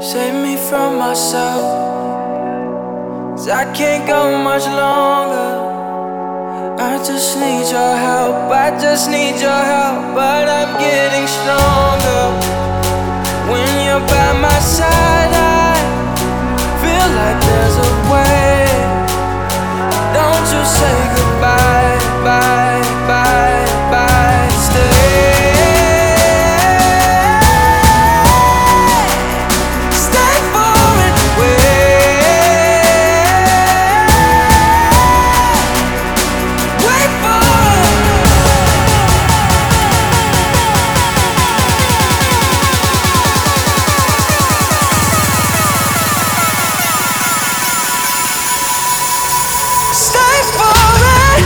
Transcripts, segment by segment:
Save me from myself, 'cause I can't go much longer. I just need your help, I just need your help. But I'm getting stronger. When you're by my side, I feel like there's a way. Don't you say goodbye, bye, bye, bye. Stay for it, wait for it. Stay for it.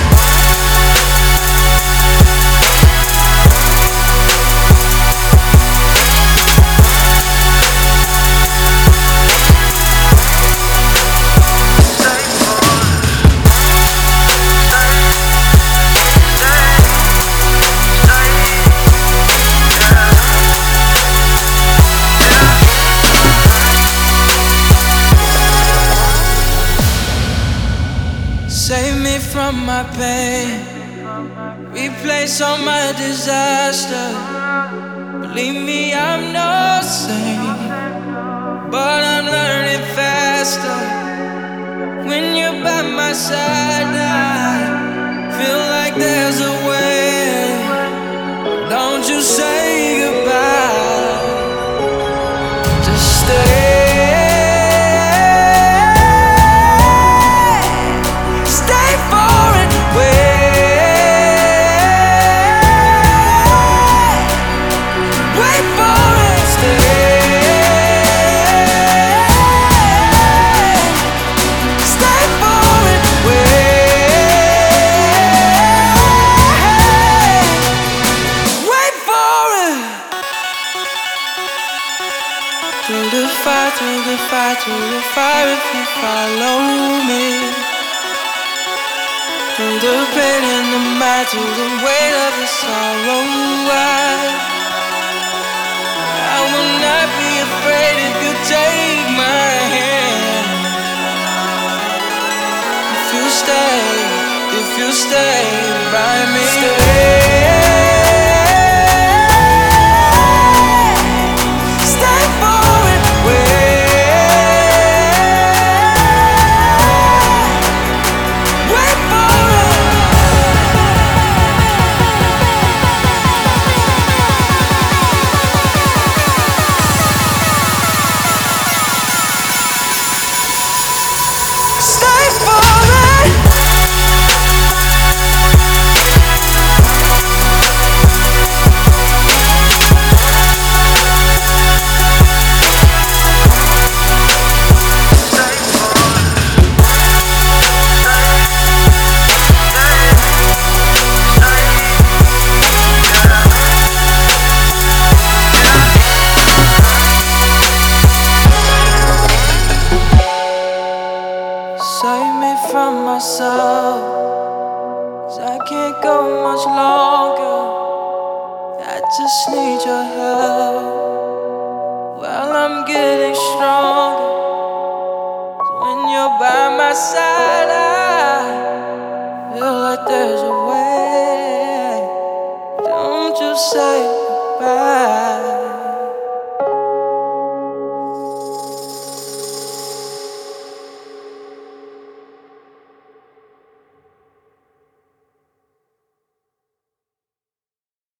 Save me from my pain, replace all my disaster. Believe me, I'm no saint, but I'm learning faster. When you're by my side, I feel like there's a way. Don't you say goodbye, just stay. Through the fire, through the fire, through the fire, if you follow me. Through the pain and the mind, through the weight of the sorrow, I will not be afraid if you take my hand. If you stay by me. Save me from myself, 'cause I can't go much longer. I just need your help. Well, I'm getting stronger. 'Cause when you're by my side, I feel like there's a way. Don't you say goodbye.